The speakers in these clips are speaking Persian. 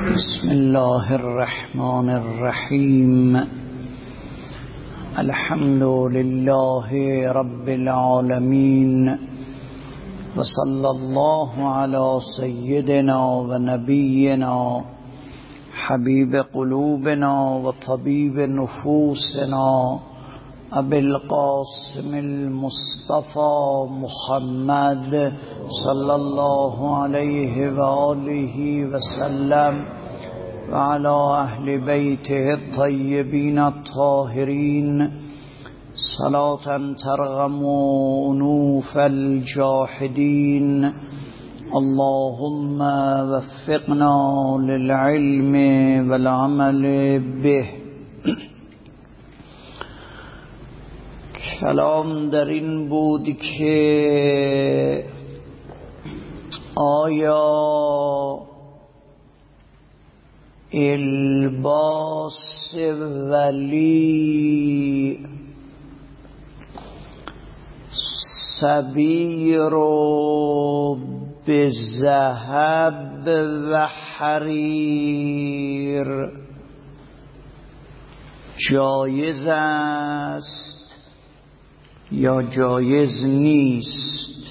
بسم الله الرحمن الرحیم. الحمد لله رب العالمین و صلی الله علی سیدنا و نبینا حبیب قلوبنا و طبیب نفوسنا ابی القاسم المصطفى محمد صلی الله علیه و آله و سلم و علی اهل بیته الطیبین الطاهرین صلاة ترغم انوف الجاحدین. اللهم وفقنا للعلم والعمل به. کلام در این بود که آیا الباس ولی صبی رو به ذهب و حریر جایز است یا جایز نیست؟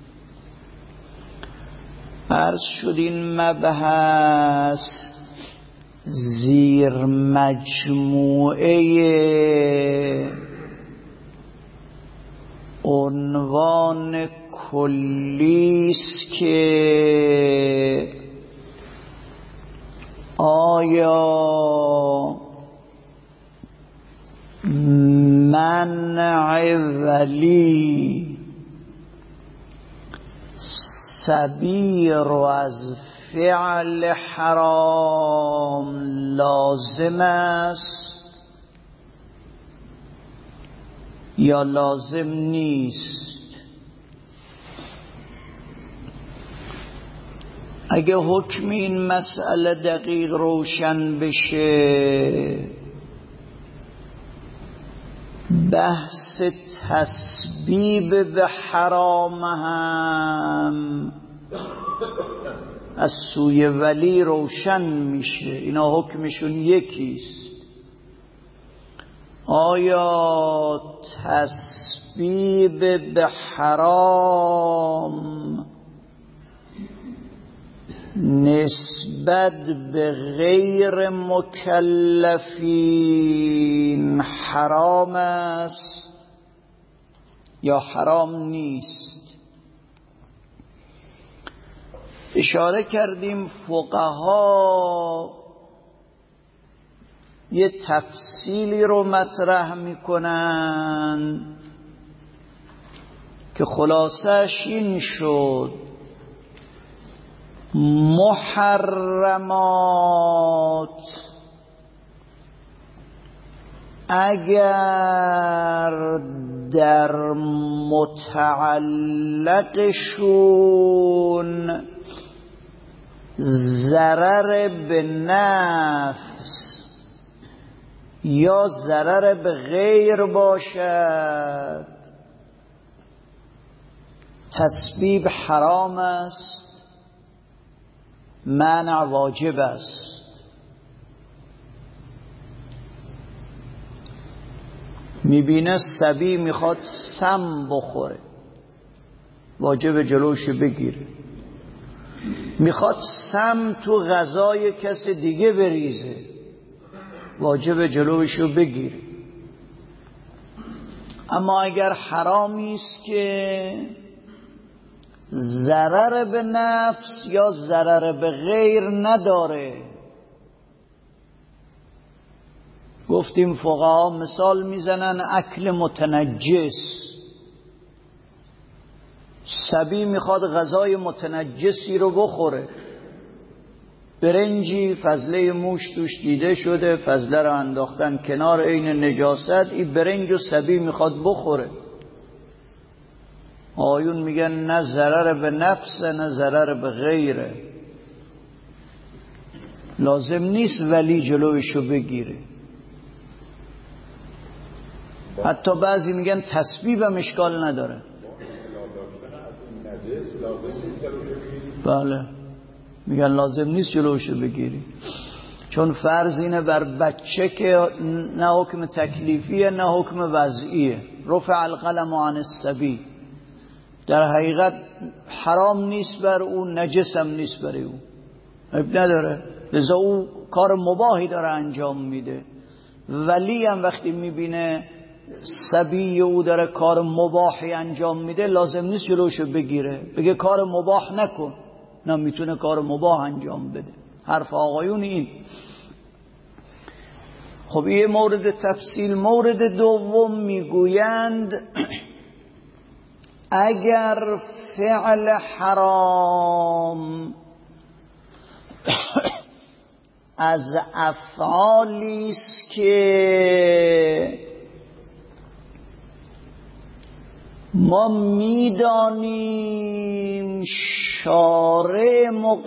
عرض شد این مبحث زیر مجموعه عنوان کلی است که آیا منع ولی صبی رو از فعل حرام لازم است یا لازم نیست؟ اگه حکم این مسئله دقیق روشن بشه، بحث تسبیب به حرام هم از سوی ولی روشن میشه. اینا حکمشون یکیست. آیا تسبیب به حرام نسبت به غیر مکلفین حرام است یا حرام نیست؟ اشاره کردیم فقها یه تفصیلی رو مطرح میکنن که خلاصش این شد: محرمات اگر در متعلقشون ضرر به نفس یا ضرر به غیر باشد، تسبیب حرام است، منع واجب است. میبینه صبی میخواد سم بخوره، واجب جلوش بگیره. میخواد سم تو غذای کس دیگه بریزه، واجب جلوشو بگیره. اما اگر حرامی است که ضرر به نفس یا ضرر به غیر نداره، گفتیم فقها مثال میزنن اکل متنجس. صبی میخواد غذای متنجسی رو بخوره، برنجی فضله موش توش دیده شده، فضله رو انداختن کنار عین نجاست، این برنج و صبی میخواد بخوره. آیون میگن نه ضرر به نفس نه ضرر به غیره، لازم نیست ولی جلوشو بگیره. حتی بعضی میگن تسبیبم اشکال نداره. بله میگن لازم نیست جلوشو بگیری، چون فرض اینه بر بچه که نه حکم تکلیفیه نه حکم وضعیه. رفع القلم عن الصبی، در حقیقت حرام نیست بر او، نجس هم نیست برای او، عیب نداره، لذا او کار مباهی داره انجام میده. ولی هم وقتی میبینه صبی او داره کار مباحی انجام میده لازم نیست جلوشو بگیره، بگه کار مباح نکن، نه میتونه کار مباح انجام بده. حرف آقایون این. خب یه مورد تفصیل. مورد دوم میگویند اگر فعل حرام از افعالی است که ما میدانیم شارع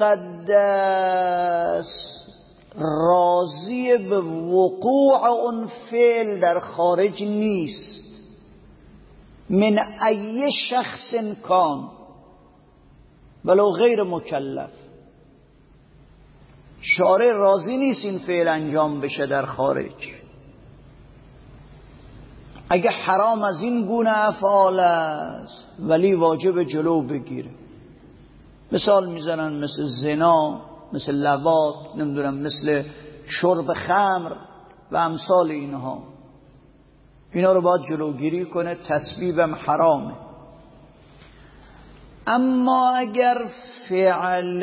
مقدس راضی به وقوع اون فعل در خارج نیست، من ای شخص کان ولو غیر مکلف، شارع راضی نیست این فعل انجام بشه در خارج. اگه حرام از این گونه افعال است ولی واجب جلو بگیره. مثال میزنن مثل زنا، مثل لواط، نمیدونم مثل شرب خمر و امثال اینها، اینا رو باید جلوگیری کنه، تسبیبم حرامه. اما اگر فعل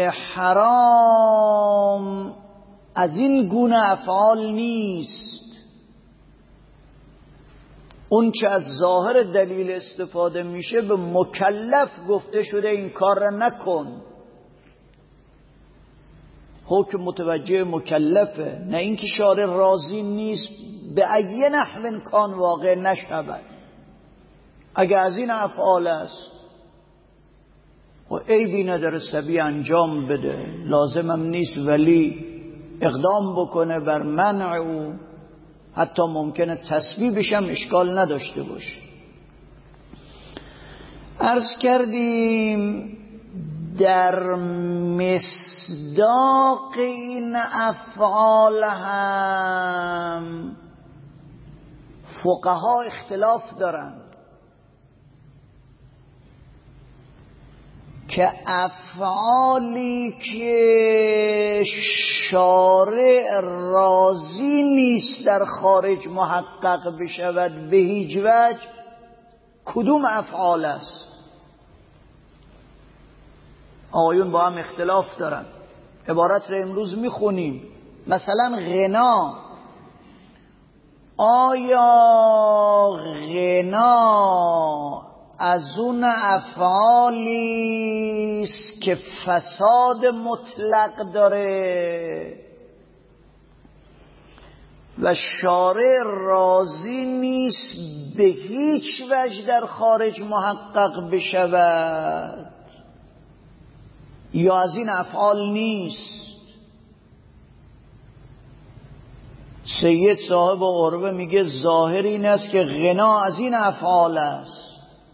حرام از این گونه افعال نیست، اون چه از ظاهر دلیل استفاده میشه به مکلف گفته شده این کار را نکن، حکم متوجه مکلفه، نه اینکه شارع راضی نیست به ای نحو کان واقع نشود. اگه از این افعال است و عیبی نداره صبی انجام بده، لازمم نیست ولی اقدام بکنه بر منع او، حتی ممکنه تسبیبش هم اشکال نداشته باشه. عرض کردیم در مصداق این افعال هم فقها اختلاف دارند که افعالی که شارع راضی نیست در خارج محقق بشود به هیچ وجه کدوم افعال است. آقایون با هم اختلاف دارن. عبارت رو امروز میخونیم. مثلا غنا، آیا غنا از اون افعالی است که فساد مطلق داره و شارع راضی نیست به هیچ وجه در خارج محقق بشود، یا از این افعال نیست؟ سید صاحب عروه میگه ظاهر این است که غنا از این افعال است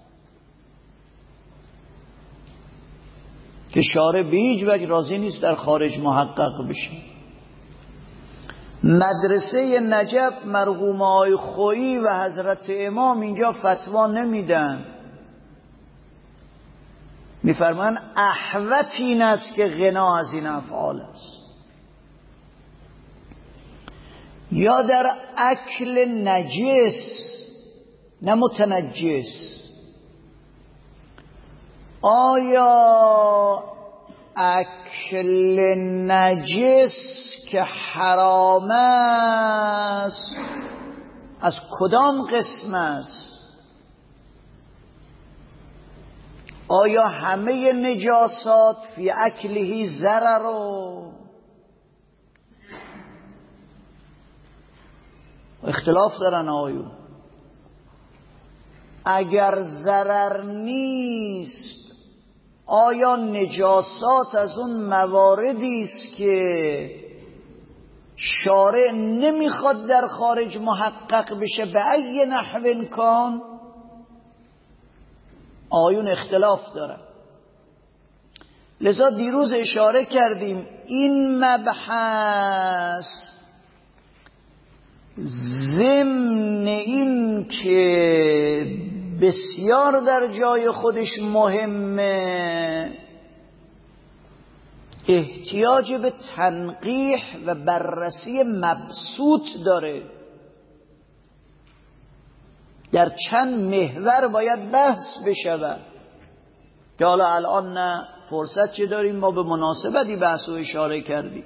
که شارع به هیچ وجه راضی نیست در خارج محقق بشه. مدرسه نجف مرحوم آقای خویی و حضرت امام اینجا فتوا نمیدن، میفرمان احوط این است که غنا از این افعال است. یا در اکل نجس نه متنجس، آیا اکل نجس که حرام است از کدام قسم است؟ آیا همه نجاسات فی اکلهی ضرر رو اختلاف دارن آیون؟ اگر ضرر نیست آیا نجاسات از اون مواردی است که شارع نمیخواد در خارج محقق بشه به ای نحو کان؟ آیون اختلاف دارن. لذا دیروز اشاره کردیم این مبحث ضمن این که بسیار در جای خودش مهمه، احتیاج به تنقیح و بررسی مبسوط داره. در چند محور باید بحث بشود که حالا الان نه فرصت چه داریم، ما به مناسبتی بحث و اشاره کردیم.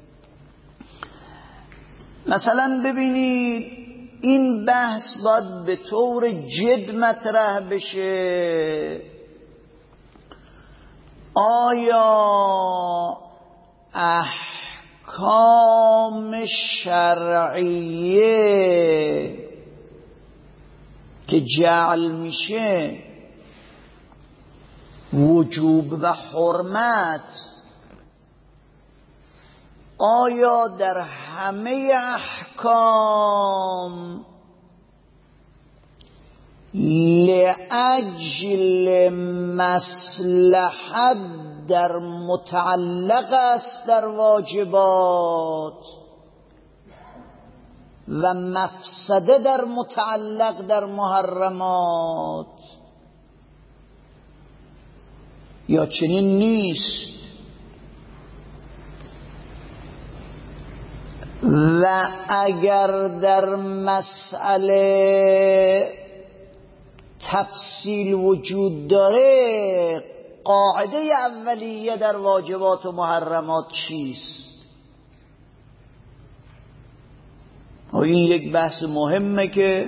مثلا ببینید این بحث باید به طور جد مطرح بشه. آیا احکام شرعیه که جعل میشه وجوب و حرمت، آیا در همه احکام لأجل مصلحت در متعلق است در واجبات و مفسده در متعلق در محرمات، یا چنین نیست؟ و اگر در مسئله تفصیل وجود داره، قاعده اولیه در واجبات و محرمات چیست؟ و این یک بحث مهمه که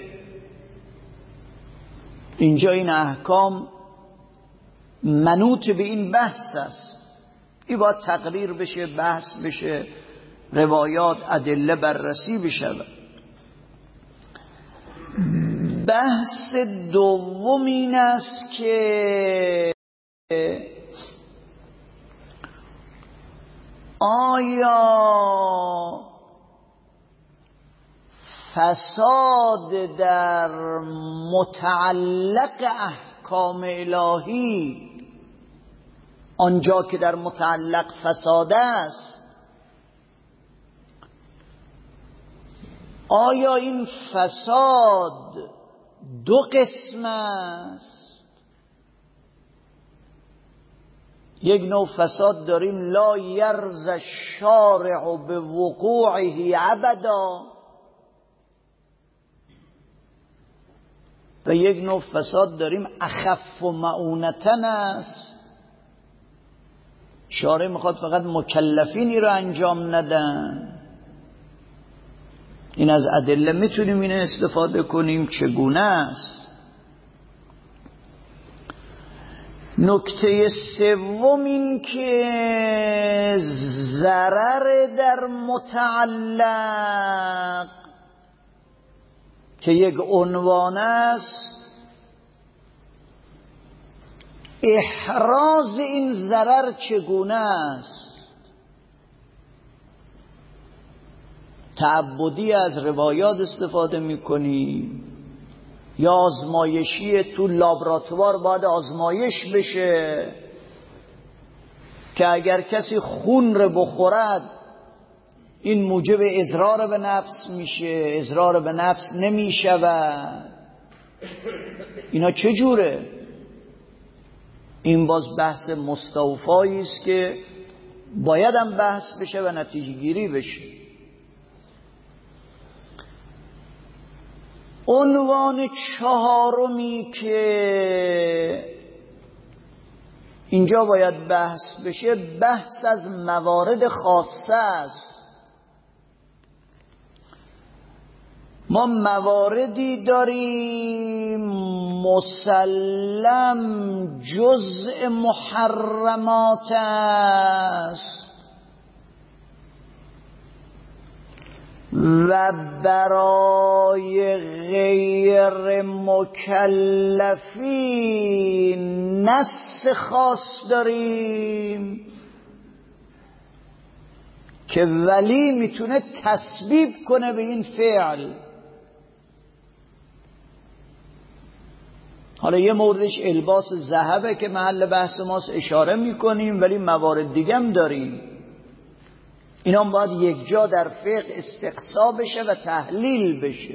اینجا این احکام منوط به این بحث است. این باید تقریر بشه، بحث بشه، روایات ادله بررسی بشه. بحث دوم این است که آیا فساد در متعلق احکام الهی، آنجا که در متعلق فساد است، آیا این فساد دو قسم است؟ یک نوع فساد داریم لا یرضی الشارع به وقوعه ابدا، و یک نوع فساد داریم اخف و معونتن است، شارع میخواد فقط مکلفینی رو انجام ندن. این از ادله میتونیم اینو استفاده کنیم چگونه است. نکته سوم این که ضرر در متعلق که یک عنوان است، احراز این ضرر چگونه است؟ تعبدی از روایات استفاده میکنیم یا آزمایشی تو لابراتوار باید آزمایش بشه که اگر کسی خون رو بخورد این موجب اضرار به نفس میشه، اضرار به نفس نمیشود. اینا چجوره؟ این باز بحث مستوفایی است که باید هم بحث بشه و نتیجه گیری بشه. عنوان چهارمی که اینجا باید بحث بشه، بحث از موارد خاصه است. ما مواردی داریم مسلم جزء محرمات است و برای غیر مکلفین نص خاص داریم که ولی میتونه تسبیب کنه به این فعل. حالا یه موردش الباس ذهبه که محل بحث ماست، اشاره میکنیم، ولی موارد دیگه هم داریم. اینا باید یک جا در فقه استقصا بشه و تحلیل بشه.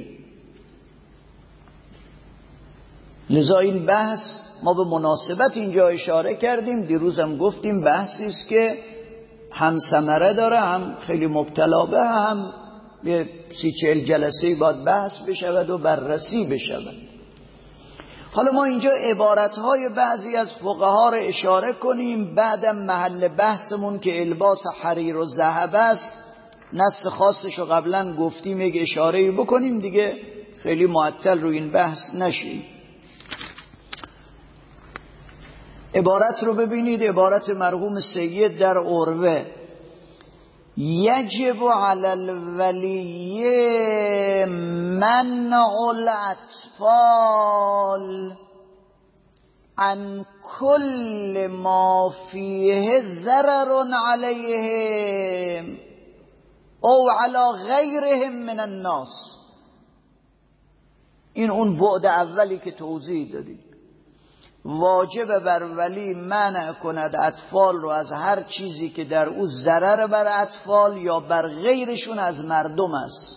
لذا این بحث ما به مناسبت اینجا اشاره کردیم. دیروز هم گفتیم بحثی است که هم ثمره داره، هم خیلی مبتلا به، هم یه 30-40 جلسه باید بحث بشود و بررسی بشود. حالا ما اینجا عبارتهای بعضی از فقها رو اشاره کنیم، بعدم محل بحثمون که الباس حریر و ذهب است نص خاصش رو قبلا گفتیم، یک اشاره بکنیم دیگه، خیلی معطل رو این بحث نشیم. عبارت رو ببینید، عبارت مرحوم سید در عروه: یجب علی الولی منع الاطفال عن کل ما فیه ضرر علیهم او علی غیرهم من الناس. این اون بعد اولی که توضیح دادیم. واجب بر ولی منع کند اطفال رو از هر چیزی که در او ضرر بر اطفال یا بر غیرشون از مردم است.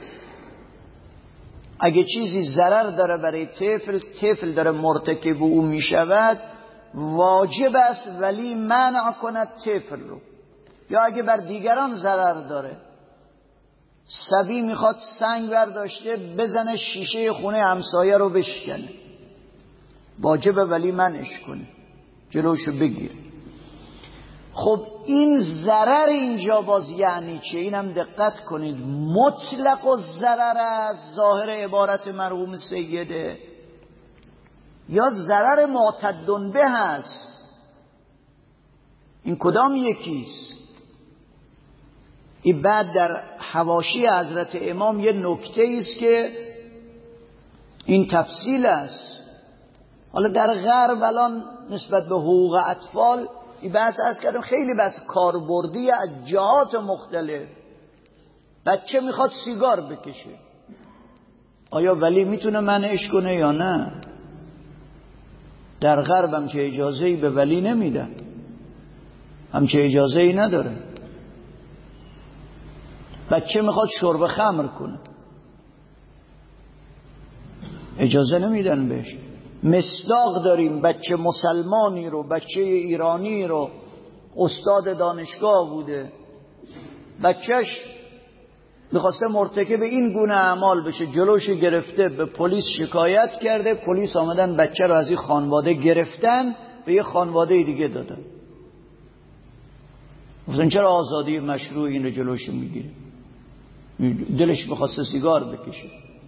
اگه چیزی ضرر داره برای طفل داره مرتکب او می شود، واجب است ولی منع کند طفل رو. یا اگه بر دیگران ضرر داره، صبی میخواد سنگ برداشته بزنه شیشه خونه همسایه رو بشکنه، واجب ولی منعش کنه، جلوشو بگیره. خب این ضرر اینجا باز یعنی چه؟ اینم دقت کنید. مطلق و ضرر از ظاهر عبارت مرحوم سیده، یا ضرر معتدن به هست؟ این کدام یکیست؟ این بعد در حواشی حضرت امام یه نکته است که این تفصیل است. حالا در غرب الان نسبت به حقوق اطفال این بحث از کردم، خیلی بحث کاربردی از جهات مختلف. بچه میخواد سیگار بکشه، آیا ولی میتونه منعش کنه یا نه؟ در غرب هم چه اجازه‌ای به ولی نمیدن، هم چه اجازه‌ای نداره. بچه میخواد شرب خمر کنه، اجازه نمیدن بهش. مصداق داریم، بچه مسلمانی رو، بچه ایرانی رو، استاد دانشگاه بوده، بچهش میخواسته مرتکب این گونه اعمال بشه، جلوش گرفته، به پلیس شکایت کرده، پلیس آمدن بچه رو از این خانواده گرفتن به یه خانواده دیگه دادن. گفتن چرا آزادی مشروع این رو جلوش میگیره؟ دلش میخواسته سیگار بکشه،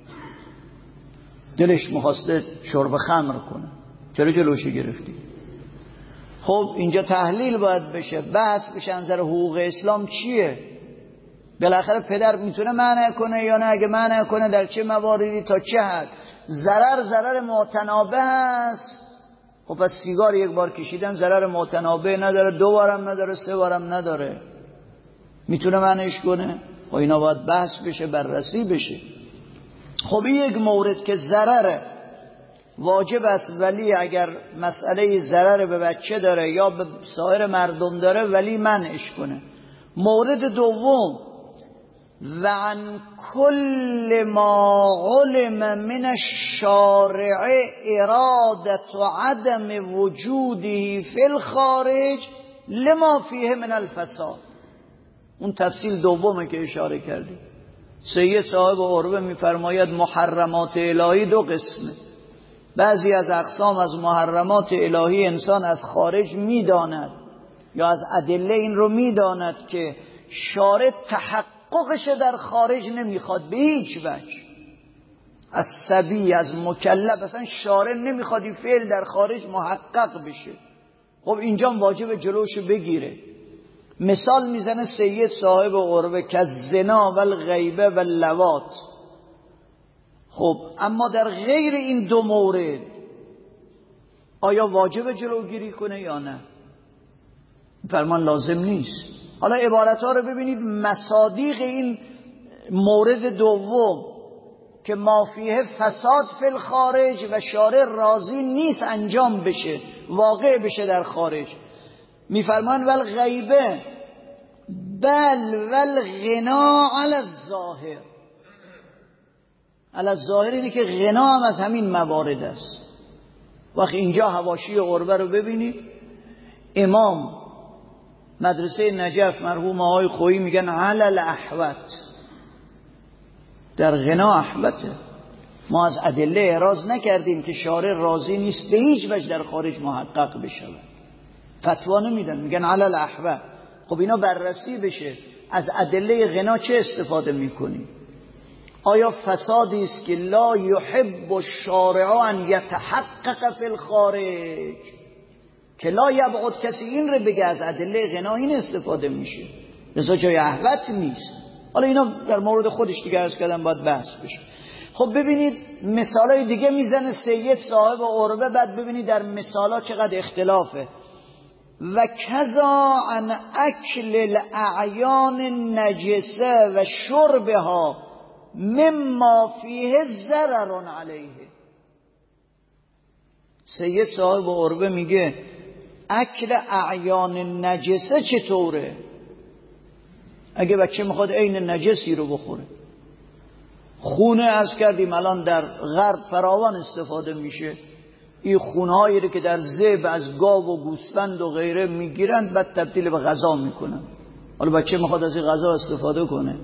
دلش میخواسته شرب خمر کنه، چرا جلوشو گرفتی؟ خب اینجا تحلیل باید بشه، بحث بشه نظر حقوق اسلام چیه. بالاخره پدر میتونه منع کنه یا نه؟ اگه منع کنه در چه مواردی تا چه حد؟ ضرر متنابه است. خب پس سیگار یک بار کشیدن ضرر متنابه نداره، 2 بارم نداره، 3 بارم نداره، میتونه منعش کنه؟ خب اینا باید بحث بشه، بررسی بشه. خب این یک مورد که ضرره، واجب است ولی اگر مسئله ضرر به بچه داره یا به سایر مردم داره ولی منعش کنه. مورد دوم: و عن کل ما علم من الشارع ارادت و عدم وجوده فی الخارج لما فیه من الفساد. اون تفصیل دومه که اشاره کردیم. سید صاحب عروه میفرماید محرمات الهی 2 قسمه. بعضی از اقسام از محرمات الهی انسان از خارج میداند یا از ادله این رو میداند که شارع تحققش در خارج نمیخواد به هیچ وجه. از صبی، از مکلف، اصلا شارع نمیخواد این فعل در خارج محقق بشه. خب اینجا واجب جلوشو بگیره. مثال میزنه سید صاحب عروه که زنا و الغیبه و اللواط. خب اما در غیر این 2 مورد آیا واجب جلوگیری کنه یا نه؟ فرمان لازم نیست. حالا عبارت ها رو ببینید، مصادیق این مورد دوم که ما فیه فساد فی الخارج و شارع راضی نیست انجام بشه، واقع بشه در خارج. میفرمان والغیبه بل والغنا علی الظاهر. علی الظاهر اینه که غنا هم از همین موارد است. وقتی اینجا حواشی عربه رو ببینید، امام مدرسه نجف مرحوم آقای خویی میگن علی الاحوط، در غنا احوطه. ما از ادله اعراض نکردیم که شارع راضی نیست به هیچ وجه در خارج محقق بشه، فتوا نمیدن، میگن علی الاحوط. خب اینا بررسی بشه، از ادله غنا چه استفاده میکنی؟ آیا فسادی است که لا یحب الشارع ان یتحقق فی الخارج، که لا یبعد کسی این رو بگه از ادله غنا این استفاده میشه، لذا جای احوط نیست. حالا اینا در مورد خودش دیگه عرض کردم باید بحث بشه. خب ببینید مثالای دیگه میزنه سید صاحب عربه، بعد ببینید در مثالا چقدر اختلافه. و کذا عن اکل الاعیان النجسه و شربها مما فیه ضرر علیه. سید صاحب عربه میگه اکل اعیان نجسه چطوره؟ اگه بچه میخواد عین نجسی رو بخوره، خونه از کردیم الان در غرب فراوان استفاده میشه، این خونهایی رو که در ذبح از گاو و گوسفند و غیره میگیرن بعد تبدیل به غذا میکنن. حالا بچه میخواد از این غذا استفاده کنه،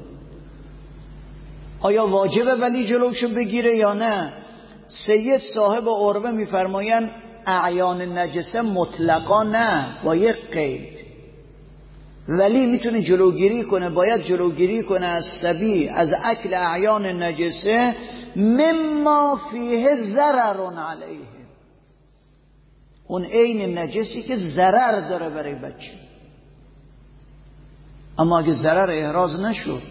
آیا واجبه ولی جلوشو بگیره یا نه؟ سید صاحب عربه میفرماین اعیان نجسه مطلقا نه، با یک قید. ولی میتونه جلوگیری کنه، باید جلوگیری کنه از سبی، از اکل اعیان نجسه مما فیه ضرر علیه، اون عین نجسی که ضرر داره برای بچه. اما اگه ضرر احراز نشد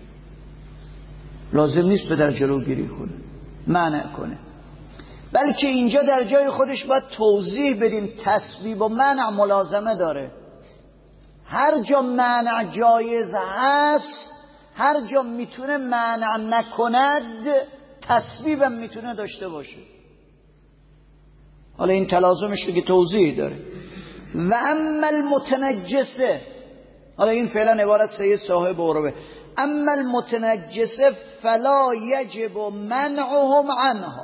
لازم نیست پدر جلوگیری کنه، منع کنه. بلکه اینجا در جای خودش باید توضیح بدیم تسبیب و منع ملازمه داره. هر جا منع جایز هست، هر جا میتونه منع نکند تسبیبم میتونه داشته باشه. حالا این تلازمش دیگه توضیح داره. و اما المتنجسه، حالا این فعلا عبارت سید صاحب عربه، اما المتنجسه فلا یجب منعهم عنها.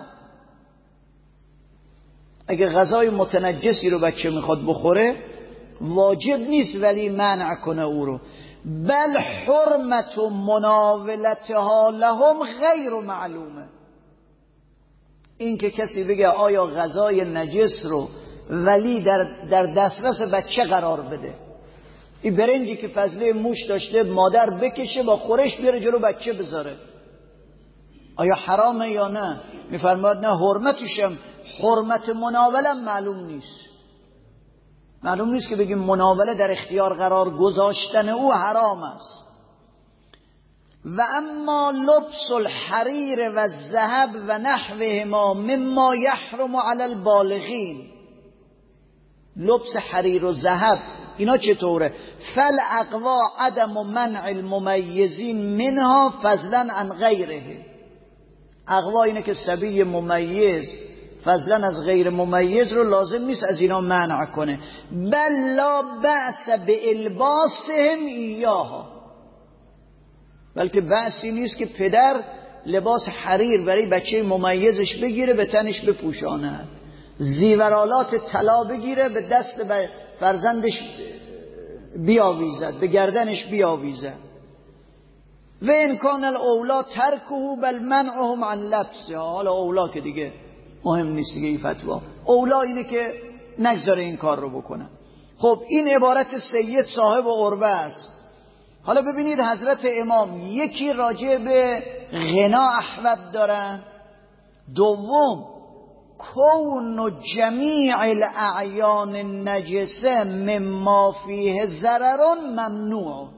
اگه غذای متنجسی رو بچه میخواد بخوره واجب نیست ولی منع کنه او رو، بل حرمت مناولتها لهم غیر معلومه. این که کسی بگه آیا غذای نجس رو ولی در دسترس بچه قرار بده، این برنجی که فضله موش داشته مادر بکشه با خورش بیاره جلو بچه بذاره، آیا حرامه یا نه؟ میفرماید نه، حرمتشم، حرمت مناوله معلوم نیست. معلوم نیست که بگیم مناوله در اختیار قرار گذاشتن او حرام است. و اما لبس الحریر و الذهب و نحوهما مما یحرم علی البالغین، لبس حریر و ذهب اینا چطوره؟ فل اقوا عدم منع الممیزین منها فضلا عن غیره. اقوا اینه که صبی ممیز فضلا از غیر ممیز رو لازم نیست از اینا منع کنه. بل لا بأس بالباسهم ایاها، بلکه بأسی نیست که پدر لباس حریر برای بچه ممیزش بگیره به تنش بپوشانه، زیورالات طلا بگیره به دست فرزندش بیاویزد، به گردنش بیاویزد. و ان کان الاولا ترکه بل منعهم عن لبسه. حالا اولا که دیگه مهم نیست دیگه، این فتوا اولا اینه که نگذاره این کار رو بکنن. خب این عبارت سید صاحب عربه است. حالا ببینید حضرت امام یکی راجع به غنا احوط دارن، دوم کون جمیع الاعیان النجسه مما فیه ضرر ممنوع.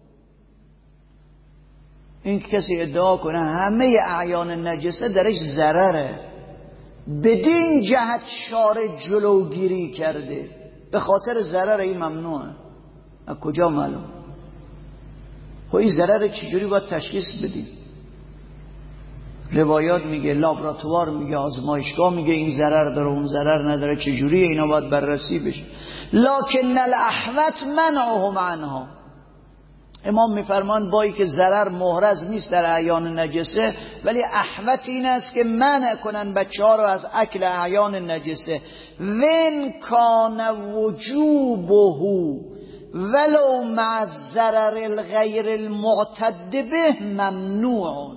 این کسی ادعا کنه همه اعیان نجسه درش ضرره، بدین جهت شارع جلوگیری کرده، به خاطر ضرر این ممنوعه. از کجا معلوم؟ خب این ضرر چجوری باید تشخیص بدیم؟ روایات میگه، لابراتوار میگه، آزمایشگاه میگه این ضرر داره اون ضرر نداره، چجوریه اینا باید بررسی بشه. لکن الاحوط منعهم عنها. امام میفرمان با اینکه ضرر محرز نیست در اعیان نجسه، ولی احوط این است که منع کنن بچه‌ها رو از اکل اعیان نجسه. وین کان وجوبه ولو مع الضرر الغیر المعتد به ممنوع.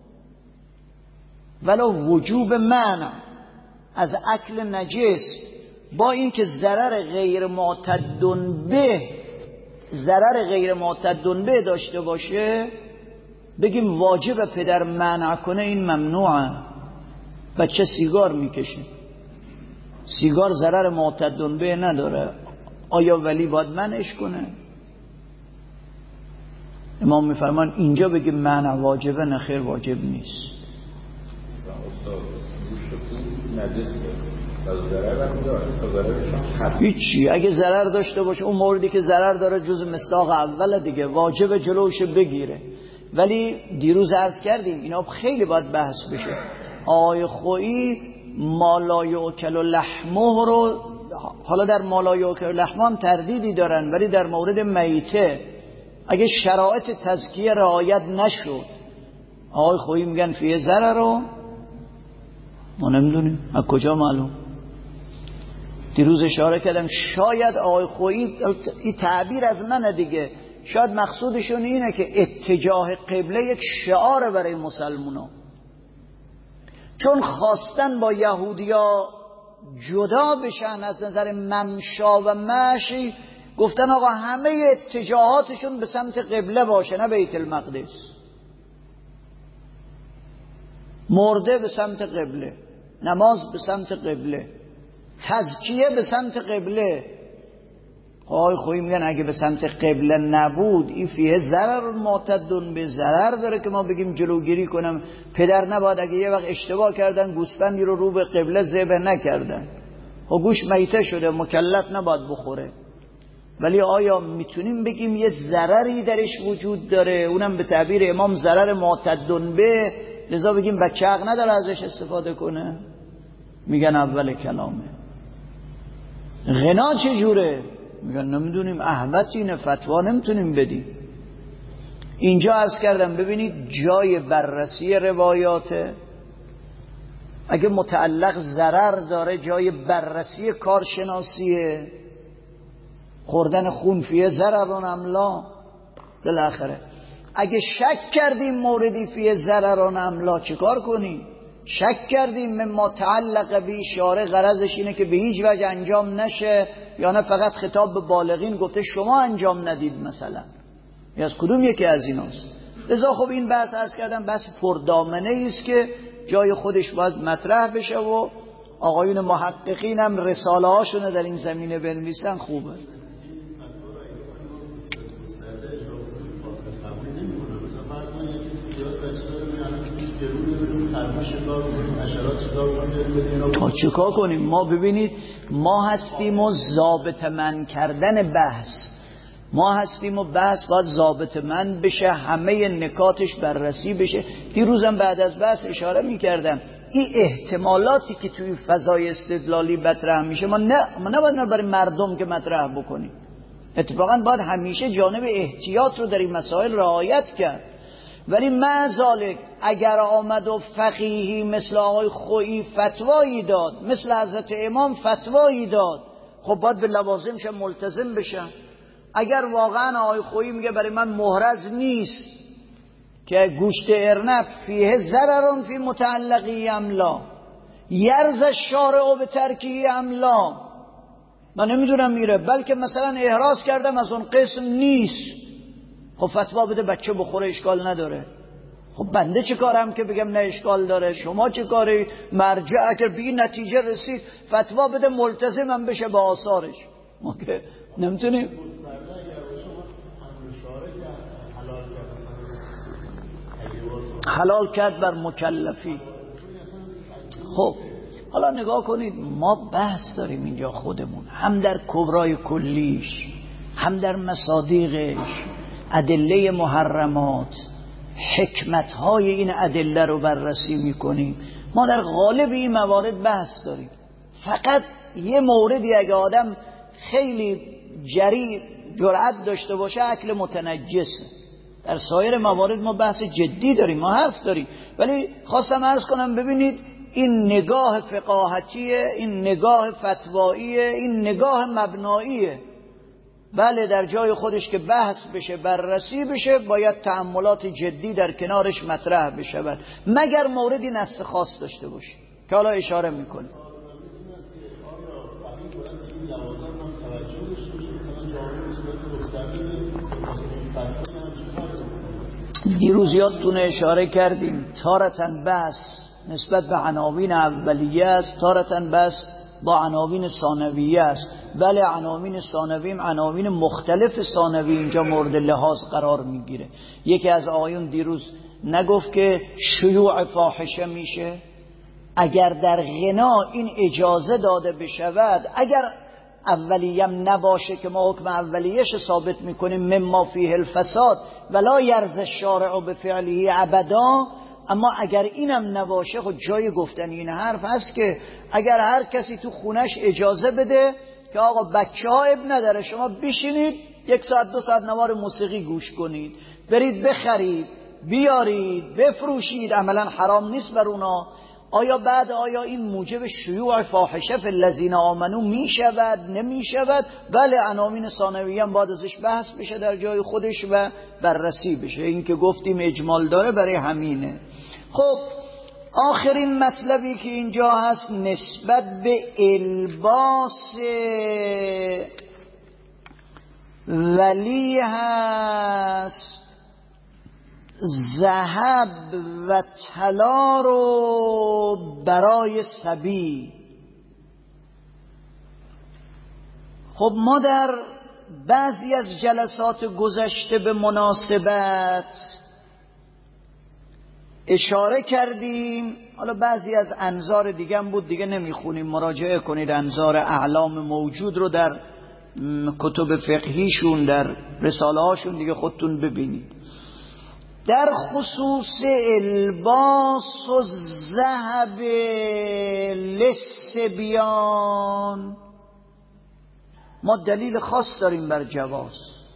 ولو وجوب منع از اکل نجس با اینکه ضرر غیر معتد به داشته باشه، بگیم واجب پدر منع کنه، این ممنوعه. بچه سیگار میکشه، سیگار ضرر معتد به نداره، آیا ولی باید منعش کنه؟ امام میفرمان اینجا بگیم منع واجبه، نه خیر واجب نیست. هیچی، اگه ضرر داشته باشه اون موردی که ضرر داره جز مصداق اوله دیگه، واجب جلوش بگیره. ولی دیروز عرض کردیم اینا خیلی باید بحث بشه. آقای خویی مالا یؤکل لحمه رو، حالا در مالا یؤکل لحمه هم تردیدی دارن، ولی در مورد میته اگه شرایط تزکیه رعایت نشد، آقای خویی میگن فیه ضرر رو ما نمیدونیم از کجا معلوم. دیروز اشاره کردم شاید آقای خویی، این تعبیر از منه دیگه، شاید مقصودشون اینه که اتجاه قبله یک شعار برای مسلمونا، چون خواستن با یهودیا جدا بشن از نظر ممشا و مشی، گفتن آقا همه اتجاهاتشون به سمت قبله باشه، نه بیت المقدس. مرده به سمت قبله، نماز به سمت قبله، تزکیه به سمت قبله. آقای خویی میگن اگه به سمت قبله نبود، این فیه ضرر معتد به، ضرر داره که ما بگیم جلوگیری کنم. پدر نباید اگه یه وقت اشتباه کردن گوسفندی رو به قبله ذبح نکردن، و گوش میته شده، مکلف نباید بخوره. ولی آیا میتونیم بگیم یه ضرری درش وجود داره، اونم به تعبیر امام ضرر معتد به، لذا بگیم بچه حق نداره ازش استفاده کنه؟ میگن اول کلامه. غنا چجوره؟ میگن نمیدونیم، احوط اینه، فتوا نمیتونیم بدیم. اینجا عرض کردم ببینید جای بررسی روایاته. اگه متعلق ضرر داره جای بررسی کارشناسیه. خوردن خون فیه ضررون املا، بالاخره اگه شک کردیم موردی فیه ضررون املا چیکار کنیم؟ شک کردیم مما تعلق بی اشاره غرضش اینه که به هیچ وجه انجام نشه، یا نه فقط خطاب به بالغین گفته شما انجام ندید مثلا، یا از کدوم یکی از ایناست؟ لذا خب این بحث عرض کردم بحث پردامنه است که جای خودش باید مطرح بشه، و آقایون محققین هم رساله هاشون در این زمینه بنویسن خوبه. چیکار کنیم؟ ما ببینید ما هستیم و ضابط من کردن بحث، ما هستیم و بحث باید ضابط من بشه، همه نکاتش بررسی بشه. دیروزم بعد از بحث اشاره میکردم این احتمالاتی که توی فضای استدلالی مطرح میشه ما نباید برای مردم که مطرح بکنیم. اتفاقا باید همیشه جانب احتیاط رو در این مسائل رعایت کرد. ولی معذالک اگر آمد و فقیهی مثل آقای خویی فتوایی داد، مثل حضرت امام فتوایی داد، خب باید به لوازمش ملتزم بشن. اگر واقعا آقای خویی میگه برای من محرز نیست که گوشت ارنب فیه ضررون فی متعلقی املا، یرز الشارع به ترکی املا، من نمیدونم میره، بلکه مثلا احراز کردم از اون قسم نیست، خب فتوا بده بچه بخوره، اشکال نداره. خب بنده چه کارم که بگم نه اشکال داره؟ شما چه کاری؟ مرجع اگر به این نتیجه رسید فتوا بده، ملتزمم بشه با آثارش. ما که نمیتونیم. حلال کرد بر مکلفی. خب حالا نگاه کنید، ما بحث داریم اینجا خودمون، هم در کبرای کلیش، هم در مصادیقش، ادله محرمات، حکمت‌های این ادله رو بررسی میکنیم. ما در غالب این موارد بحث داریم. فقط یه موردی اگه آدم خیلی جرأت داشته باشه اکل متنجسه. در سایر موارد ما بحث جدی داریم، ما حرف داریم، ولی خواستم عرض کنم ببینید این نگاه فقاهتیه، این نگاه فتواییه، این نگاه مبناییه. بله در جای خودش که بحث بشه، بررسی بشه، باید تأملات جدی در کنارش مطرح بشه، مگر موردی نص خاص داشته باشه که حالا اشاره میکنه. دیروز یادتونه اشاره کردیم تارتن بحث نسبت به عناوین اولیه است، تارتن بحث با عناوین ثانویه است. بله عناوین ثانویم عناوین مختلف ثانوی اینجا مورد لحاظ قرار میگیره. یکی از آقایون دیروز نگفت که شیوع فاحشه میشه اگر در غنا این اجازه داده بشود، اگر اولیم نباشه که ما حکم اولیش ثابت میکنیم مما فیه الفساد ولا یرضی الشارع بفعله ابدا، اما اگر اینم نباشه خود جای گفتن این حرف هست که اگر هر کسی تو خونش اجازه بده که آقا بچه ها اب نداره شما بشینید 1 ساعت 2 ساعت نوار موسیقی گوش کنید، برید بخرید بیارید بفروشید، عملا حرام نیست بر اونا. آیا این موجب شیوع فاحشه فی الذین آمنو می شود نمی شود؟ بله عناوین ثانویه هم باید ازش بحث بشه در جای خودش و بررسی بشه. این که گفتیم اجمال داره برای همینه. خب آخرین مطلبی که اینجا هست نسبت به الباس ولی هست. ذهب و طلا رو برای صبی. خب ما در بعضی از جلسات گذشته به مناسبت اشاره کردیم، حالا بعضی از انظار دیگه هم بود دیگه نمیخونیم، مراجعه کنید انظار اعلام موجود رو در کتب فقهیشون در رساله هاشون دیگه خودتون ببینید. در خصوص الباس و ذهب للصبیان ما دلیل خاص داریم بر جواز.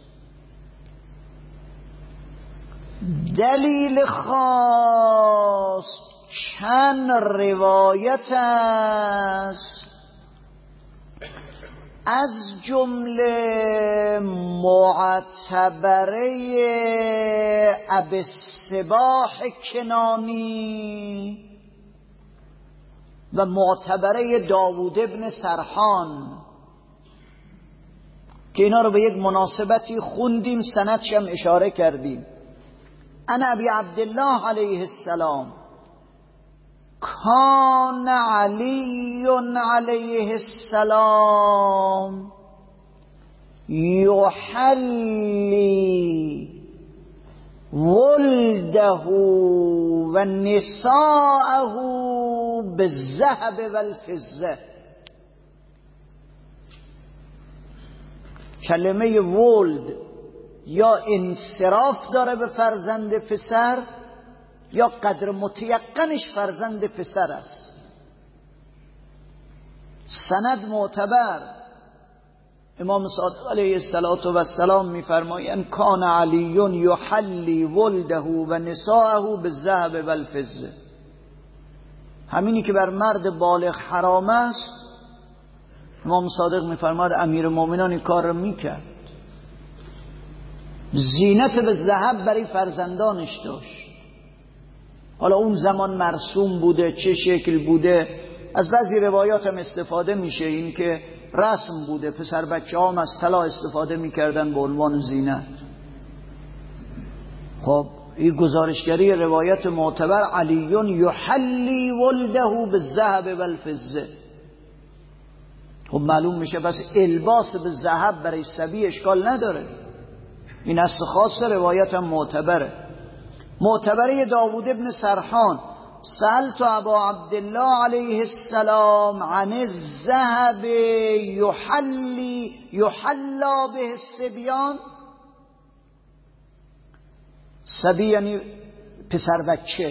دلیل خاص چند روایت است، از جمله معتبره ابی الصباح کنانی و معتبره داوود ابن سرحان که اینا رو به یک مناسبتی خوندیم، سندش هم اشاره کردیم. ان ابی عبدالله علیه السلام کان علی علیه السلام یحلی ولده و نساءه بالذهب والفضه. کلمه ولد یا انصراف داره به فرزند پسر یا قدر متیقنش فرزند پسر است. سند معتبر امام صادق علیه السلام میفرمایند کان علی یحلی ولده و نساءه بالذهب والفضه. همینی که بر مرد بالغ حرام است امام صادق میفرماید امیر مومنان این کار رو میکرد، زینت به ذهب برای فرزندانش داشت. حالا اون زمان مرسوم بوده چه شکل بوده، از بعضی روایات هم استفاده میشه این که رسم بوده، پسر بچه هم از طلا استفاده میکردن به عنوان زینت. خب این گزارشگری روایت معتبر علی یحلی ولده بالذهب والفضه. خب معلوم میشه پس الباس به ذهب برای صبی اشکال نداره، این اصل خاص روایت هم معتبره. معتبره داوود ابن سرحان سألت ابا عبدالله علیه السلام عن الذهب یحلا به الصبیان. صبی یعنی پسر بچه.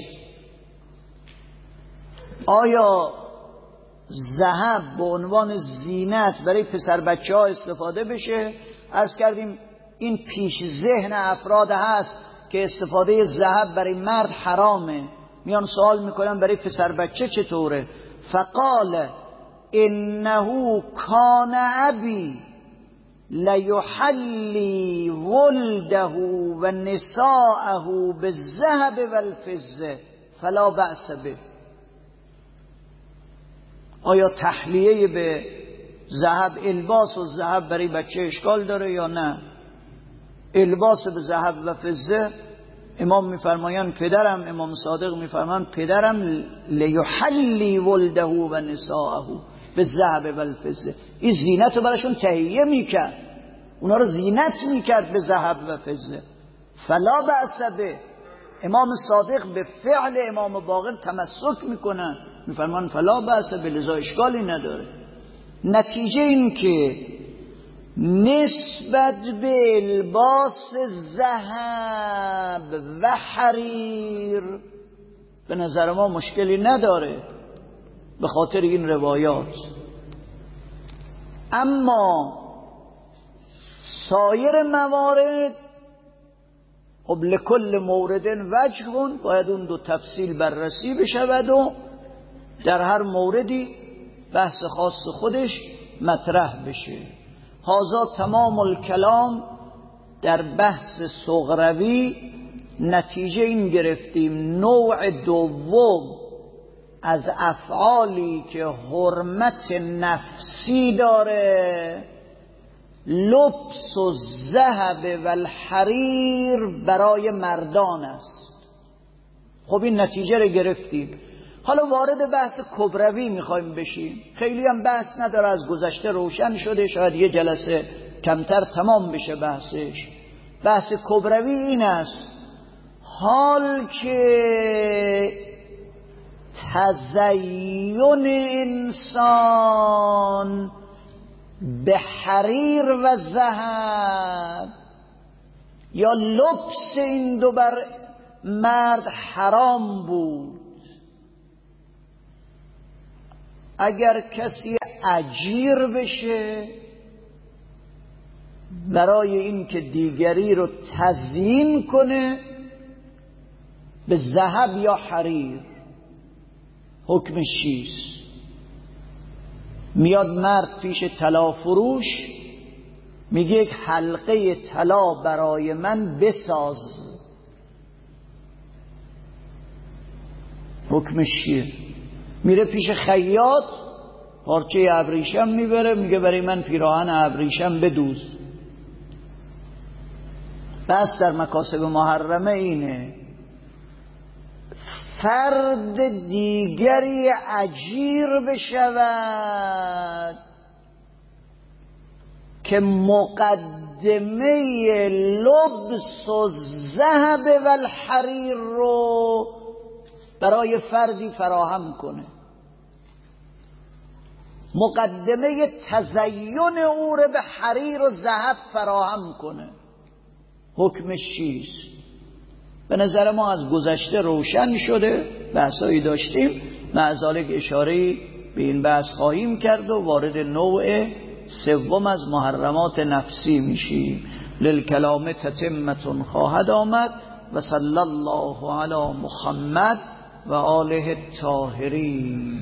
آیا ذهب به عنوان زینت برای پسر بچه ها استفاده بشه؟ عرض کردیم این پیش ذهن افراد هست که استفاده ذهب برای مرد حرامه، میان سوال میکنن برای پسر بچه چطوره؟ فقال انه کان ابی لیحلی ولده و نساءه بالذهب والفضه فلا بأس به. آیا تحلیه به ذهب، الباس و ذهب برای بچه اشکال داره یا نه؟ الباس به ذهب و فضه، امام میفرمایند پدرم، امام صادق میفرمایند پدرم لیحلی ولده و نساءه بالذهب والفضه، این زینت رو براشون تهیه میکرد، اونا رو زینت میکرد به ذهب و فضه. فلا بأس به. امام صادق به فعل امام باقر تمسک میکنن، میفرمان فلا بأس به، لذا اشکالی نداره. نتیجه این که نسبت به الباس ذهب و حریر به نظر ما مشکلی نداره به خاطر این روایات، اما سایر موارد خب لکل مورد وجه، باید اون دو تفصیل بررسی بشود و در هر موردی بحث خاص خودش مطرح بشه. هذا تمام الکلام در بحث صغروی. نتیجه این گرفتیم نوع دوم از افعالی که حرمت نفسی داره لبس و الذهب و الحریر برای مردان است. خب این نتیجه رو گرفتیم. حالا وارد بحث کبروی میخوایم بشیم. خیلی هم بحث نداره، از گذشته روشن شده، شاید یه جلسه کمتر تمام بشه بحثش. بحث کبروی این است حال که تزین انسان به حریر و ذهب یا لبس این دو بر مرد حرام بود، اگر کسی اجیر بشه برای این که دیگری رو تزیین کنه به ذهب یا حریر، حکمش چیست؟ میاد مرد پیش طلا فروش میگه یک حلقه طلا برای من بساز، حکمش چیه؟ میره پیش خیاط پارچه ابریشم میبره میگه برای من پیراهن ابریشم بدوز. بس در مکاسب محرمه اینه فرد دیگری اجیر بشود که مقدمه لبس و ذهب و الحریر رو برای فردی فراهم کنه، مقدمه تزین او رو به حریر و ذهب فراهم کنه، حکمش چیست؟ به نظر ما از گذشته روشن شده، بحثایی داشتیم، معذالک اشاره‌ای به این بحث خواهیم کرد و وارد نوع سوم از محرمات نفسی میشیم. للکلام تتمة خواهد آمد. و صلی الله علی محمد و آله الطاهرین.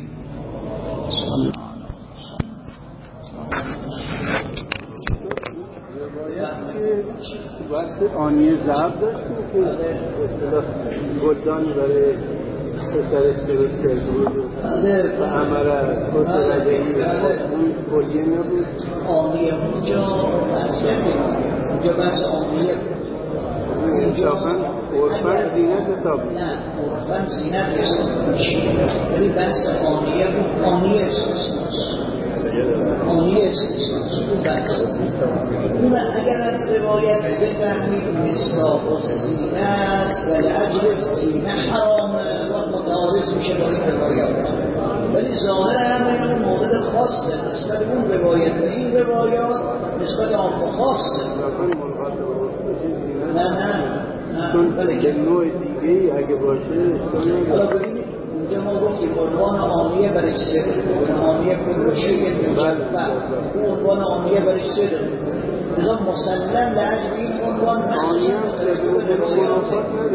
بحث آنیه ضرب داشتیم که اصطلاح گلدانی برای پسرش درست کرده و عمره کسرگهی اون کلیه نبود. آنیه اونجا بحث اونجا بحث آنیه انصافاً عرفاً زینت حساب نه، عرفاً زینت حساب میشه، ولی بحث آنیه بود، آنیه استثناست، آنیه استثناست، اون بحث اون اگر از روایت بفهمید مصداق الزینه است ولی اجر زینه حرامه و متعارض میشه با این روایات، ولی ظاهر همین مورد خاصه نسبت اون روایت و این روایات نسبت آن خاصه. نه چون نوع دیگه‌ای اگه باشه حالا ببینید اینجا ما گفتیم عنوان عامیه برای صدق، عامیه کل شیء مجفع، او عنوان عامیه برای صدق. لذا مسلم لعجب این عنوان مخصوصا متوجه به روایات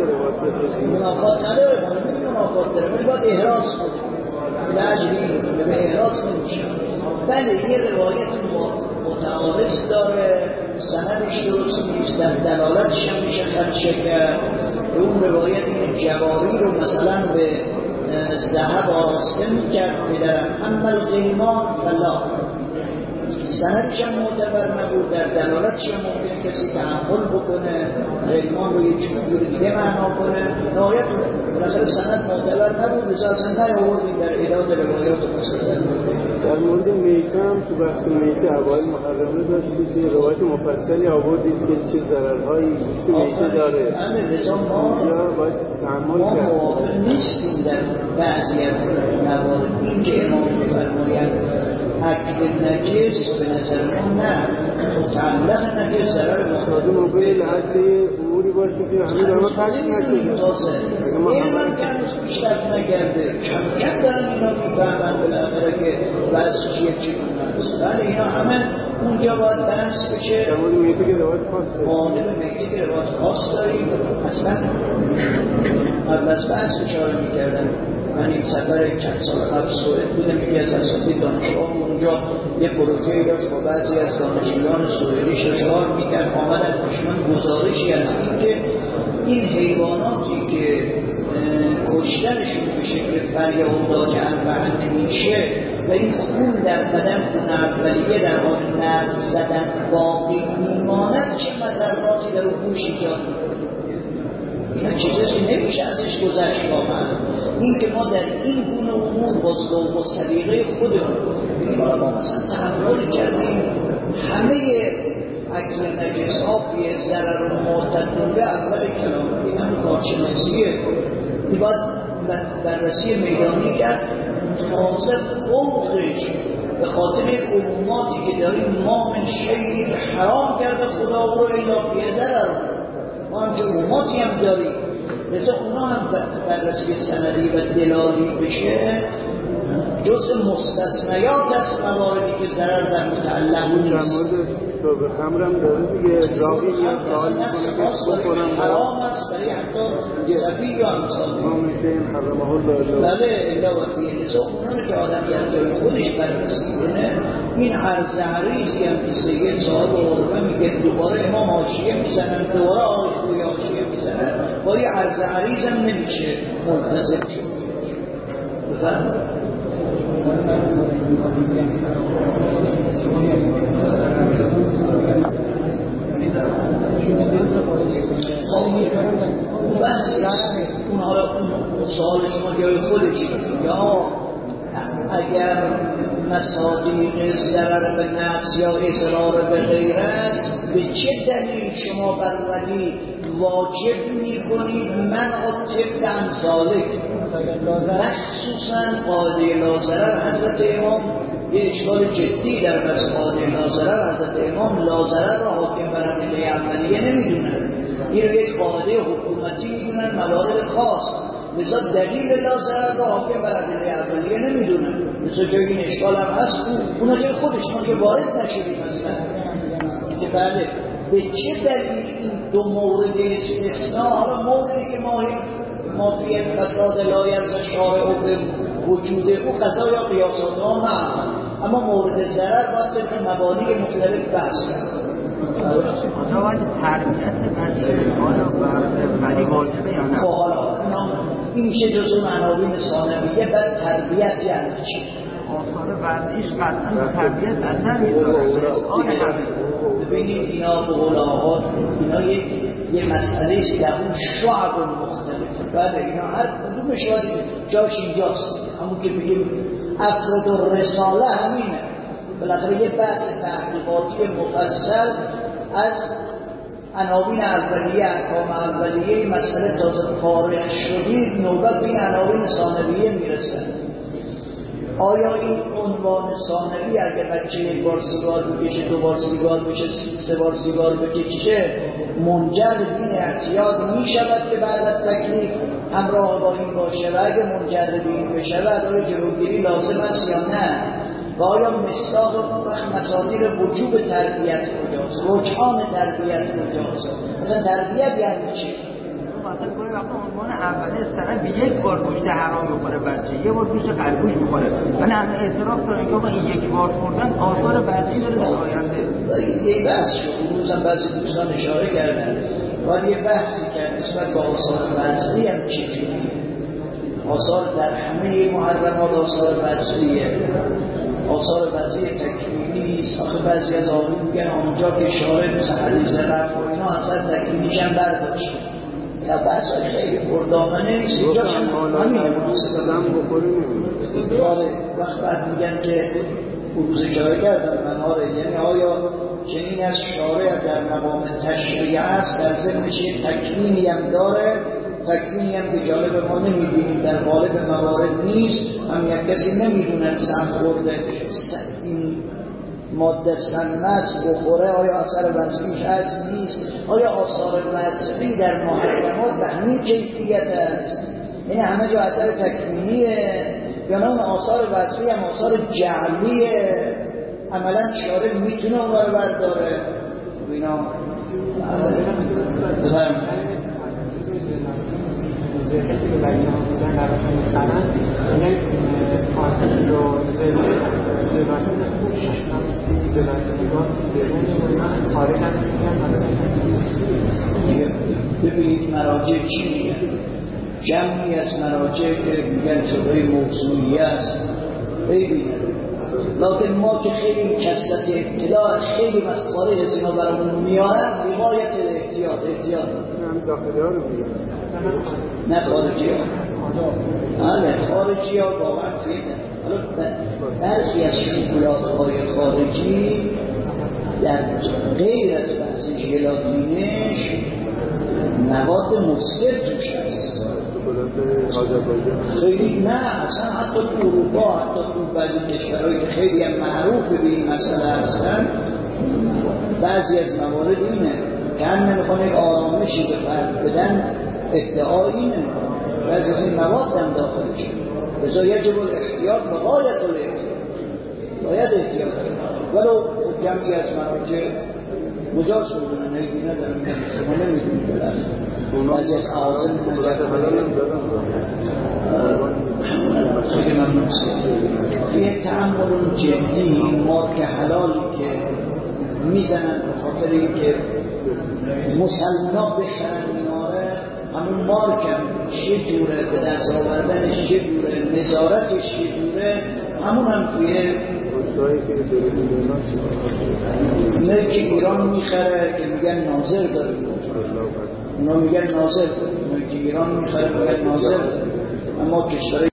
منافات نداره، منافات داره، ولی باید احراز کنیم. لعجب این به احراز نمیشه. بله یه روایت متعارض داره، سندش درست نیست، در دلالتش هم میشه خدشه کرد. اون روایت این جواری رو مثلا به ذهب آراسته میکرد میدارم، اما الغیمان فلا، سندش هم معتبر نبود، در دلالتش هم ممکن کسی تحمل بکنه، غیمان رو یه جور دیگه معنا کنه، نهایت بالاخره سند معتبر نبود، لذا اصلا نیاوردیم در اعداد روایات مستقل. در مورد میته هم تو بحث میته اوایل محرمه داشتید که روایت مفصلی آوردید که چه ضررهایی میته داره. لذا ما موافق نیستیم در بعضی از موارد. این که امام می‌فرمایند اکل نجس به نظر ما نه متعلق نجس ضرر مخاطب موبایل عدی اموری باشه که همین دارم تحقیق نشده تازه علم که هنوز پیشرفت نکرده، کم کم دارن اینا میفهمن بالاخره که بحث چیه چگونه است. بله اینا همه اونجا باید بحث بشه. در مورد میته که روایت خاص داریم، مورد میته که روایت خاص داریم. اصلا قبل از بحث اشاره میکردم، من این سفر چند سال قبل سوئد بودم، یکی از اساتید دانشگاه اونجا یه پروژه‌ای داشت با بعضی از دانشجویان سوئدی ششار میکرد، آمدن پیش من گزارشی از این که این حیواناتی که کشتنشون به شکل فریادات انبعن نمیشه و این خون در بدن خون اولیه در حال نقل زدن باقی میماند، چه مضراتی در اون گوش ایجاد اینا چیزی که نمیشه ازش گذشت. واقعا این که ما در این گونه امور با ذوق و سلیقه خودمون ما مثلا تحمل کردیم همه اکل نجس ها بیه ضرر و معتدل به اول کلام این همه کارشناسیه، این باید بررسی میدانی کرد. تازه فوقش به خاطر عموماتی که داریم ما من شیئی حرام کرده خدا رو الا بیه ضرر، ما همچه عموماتی هم داریم، لذا اونا هم بررسی سندی و دلالی بشه جز مستثنیات از مواردی که ضرر در متعلق نیست. در مورد شرب خمر هم داره دیگه، راقی میاد سوال میکنه که بخورم حرام است برای حتی صفی و امثال ما میشه حرمه الله بله الا و فیه. لذا اونانی که آدم در جای خودش بررسی کنه، این عرض عریضی هم که سید صاحب عربه میگه دوباره امام حاشیه میزنن، دوباره آقای خوی حاشیه میزنن، با این عرض عریض هم نمیشه ملتزم شد. بفرمایید. اون حالا اون سوال شما جای خودش، یا اگر مصادیق ضرر به نفس یا اضرار به غیر است، به چه دلیل شما بر ولی واجب می‌کنید منع طفل عن ذالک؟ مخصوصا قاعده لاضرر حضرت امام یه اشکال جدی در بس قاعده لاضرر حضرت امام لاضرر را حاکم بر ادله اولیه نمیدونن، این رو یک قاعده حکومتی میدونن موارد خاص، لذا دلیل لاضرر را حاکم بر ادله اولیه نمیدونن. لذا جای این اشکال هم هست، اونا جای خودش ما که وارد نشدیم اصلا که بله به چه دلیل این دو مورد استثناء، حالا موردی که ما فی فساد لا یرضی شارع به وجود او قضا یا قیاسات ها نه، اما مورد ضرر باید به مبانی مختلف بحث کرد. آنجا باید تربیت بچه آیا ولی واجبه یا نه؟ حالا این میشه جزو عناوین ثانویه، بعد تربیت یعنی چی؟ آثار وضعیش قطعا تربیت اثر میذاره. ببینید اینا به قول آقا اینا یه مسئله است در اون شعب مختلفه. بله اینا هر کدومش جاش اینجاست، همون که بگیم افراد و رساله همینه، بالاخره یه بحث تحقیقاتی مفصل از عناوین اولیه، احکام اولیه مسئله تازه فارغ شدید نوبت به این عناوین ثانویه میرسه. آیا این عنوان ثانوی اگر بچه یک بار سیگار بکشه، دو بار سیگار بکشه، سه بار سیگار بکشه منجر به این احتیاط می شود که بعد از تکلیف همراه با این باشه و اگه منجر به این بشود آیا جلوگیری لازم است یا نه و آیا مصداق مصادیق وجوب تربیت کجاست، رجحان تربیت کجاست، مثلا تربیت یعنی چی؟ مثلا گاهی وقتا عنوان اولی استرن به یک بار گوشت حرام میخوره بچه، یه بار گوشت خرگوش میخوره، ولی همه اعتراف دارن که آقا این یک بار خوردن آثار بعضی داره در آینده. یه بحث شد روز هم بعضی دوستان اشاره کردن و یه بحثی کرد نسبت به آثار بعضی هم چجوری آثار در همه محرمات آثار بعضیه، آثار بعضی تکوینی است. آخه بعضی از آقایون میگن آنجا که اشاره مثل حدیث رفع و اینا اثر تکوینیش هم برداشت یا بحثای خیلی پردامنه نیست اینجاش همینه مناسبه وقت بعد میگن که بروز اشاره کردن مناره، یعنی آیا چنین از شارع در مقام تشریع است در ضمنش یک تکوینی هم داره، تکوینی هم که جالب ما نمیبینیم در غالب موارد نیست، هم یک کسی نمیدونه سم خورده این ماده سمنس بخوره آیا اثر وضعیش هست نیست، آیا آثار وضعی در محرمات به همین کیفیت است، یعنی همه جا اثر تکوینیه یا نه آثار وضعی هم آثار جعلیه عملا شارع میتونه اون رو برداره و اینا ببینید مراجع چی میگن؟ جمعی از مراجع که میگن شبه موضوعی است ببینید، لیکن ما که خیلی کثرت اطلاع خیلی مسئله از اینا برامون میارن روایت احتیاط نه خارجی ها خارجی ها واقعا فیده. حالا برخی از شکلات های خارجی در غیر از بحث ژلاتینش مواد مسکر توش هست خیلی نه اصلا حتی تو اروپا حتی تو بعضی کشورهایی که خیلی هم معروف به این مسئله هستن بعضی از موارد اینه که هم نمیخوان یک آرامشی به فرد بدن ادعا اینه بعضی از این مواد هم داخل شد لذا یجب الاحتیاط و غایت الاحتیاط باید احتیاط ولو جمعی از مراجع مجاز بودن نگی ندارم که ما نمیدونیم بلد بعضی از اعاظم خیلی ممنون فیه تعمل جدی مارک حلالی که میزنن به خاطر اینکه مسلمان بخرن ایناره همون مارک هم چه جوره به دست آوردنش چه جوره نظارتش چه جوره همون هم توی نه که ایران میخره که میگن ناظر داره اونا میگن ناظر داره نه که ایران میخره میگن ناظر داره اما کشور